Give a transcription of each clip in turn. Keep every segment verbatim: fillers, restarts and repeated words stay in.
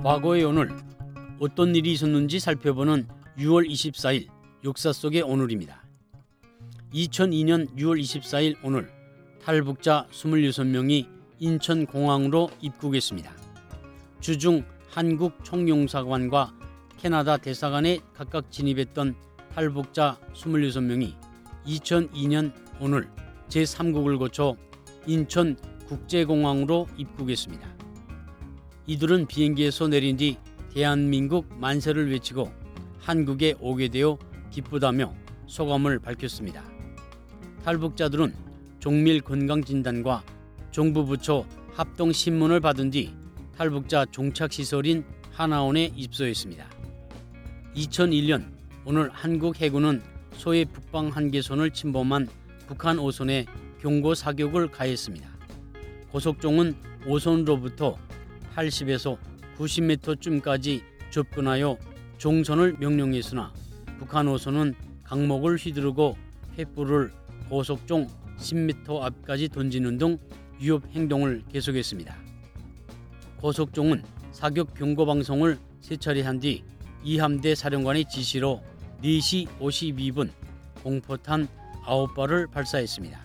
과거의 오늘, 어떤 일이 있었는지 살펴보는 유월 이십사일 역사 속의 오늘입니다. 이천이년 유월 이십사일 오늘, 탈북자 이십육 명이 인천공항으로 입국했습니다. 주중 한국 총영사관과 캐나다 대사관에 각각 진입했던 탈북자 이십육 명이 이천이년 오늘 제삼국을 거쳐 인천국제공항으로 입국했습니다. 이들은 비행기에서 내린 뒤 대한민국 만세를 외치고 한국에 오게 되어 기쁘다며 소감을 밝혔습니다. 탈북자들은 종밀 건강진단과 정부 부처 합동신문을 받은 뒤 탈북자 종착시설인 하나원에 입소했습니다. 이천일년 오늘 한국 해군은 소해 북방 한계선을 침범한 북한 오선에 경고 사격을 가했습니다. 고속종은 오선으로부터 팔십에서 구십 미터쯤까지 접근하여 종선을 명령했으나 북한 오선은 강목을 휘두르고 횃불을 고속종 십 미터 앞까지 던지는 등 위협 행동을 계속했습니다. 고속종은 사격 경고 방송을 세 차례 한 뒤 이 함대 사령관의 지시로 네 시 오십이 분 공포탄 아홉 발을 발사했습니다.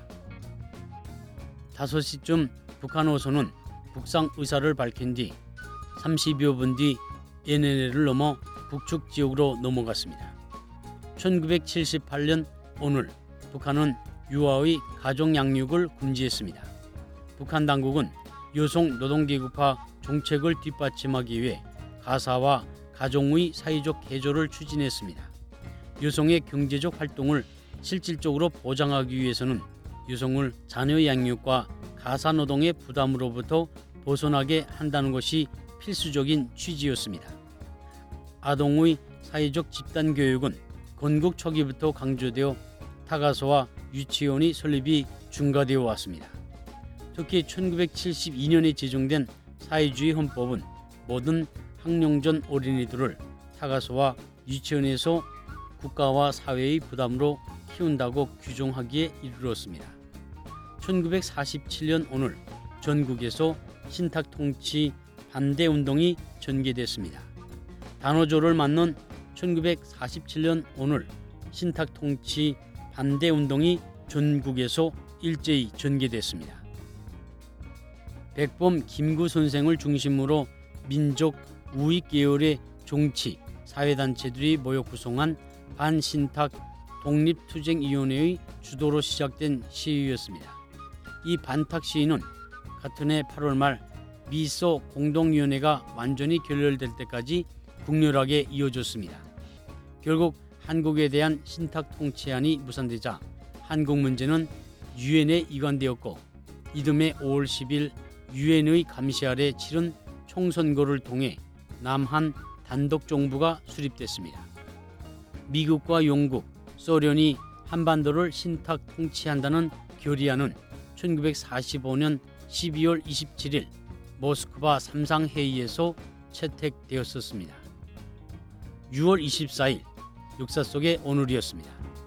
다섯 시쯤 북한 오선은 북상 의사를 밝힌 뒤 삼십여 분 뒤 엔엘엘을 넘어 북측 지역으로 넘어갔습니다. 천구백칠십팔년 오늘 북한은 유아의 가족 양육을 금지했습니다. 북한 당국은 여성 노동계급화 정책을 뒷받침하기 위해 가사와 가정의 사회적 개조를 추진했습니다. 여성의 경제적 활동을 실질적으로 보장하기 위해서는 여성을 자녀 양육과 가사 노동의 부담으로부터 벗어나게 한다는 것이 필수적인 취지였습니다. 아동의 사회적 집단 교육은 건국 초기부터 강조되어 타가소와 유치원의 설립이 중과되어 왔습니다. 특히 천구백칠십이년에 제정된 사회주의 헌법은 모든 학령전 어린이들을 타가소와 유치원에서 국가와 사회의 부담으로 키운다고 규정하기에 이르렀습니다. 천구백사십칠년 오늘 전국에서 신탁통치 반대운동이 전개됐습니다. 단오조를 맞는 천구백사십칠년 오늘 신탁통치 반대운동이 전국에서 일제히 전개됐습니다. 백범 김구 선생을 중심으로 민족 우익 계열의 정치, 사회단체들이 모여 구성한 반신탁 독립투쟁위원회의 주도로 시작된 시위였습니다. 이 반탁 시위는 같은 해 팔월 말 미소 공동위원회가 완전히 결렬될 때까지 격렬하게 이어졌습니다. 결국 한국에 대한 신탁 통치안이 무산되자 한국 문제는 유엔에 이관되었고 이듬해 오월 십일 유엔의 감시 아래 치른 총선거를 통해 남한 단독 정부가 수립됐습니다. 미국과 영국, 소련이 한반도를 신탁 통치한다는 결의안은 천구백사십오년 십이월 이십칠일 모스크바 삼상회의에서 채택되었었습니다. 유월 이십사일 역사 속의 오늘이었습니다.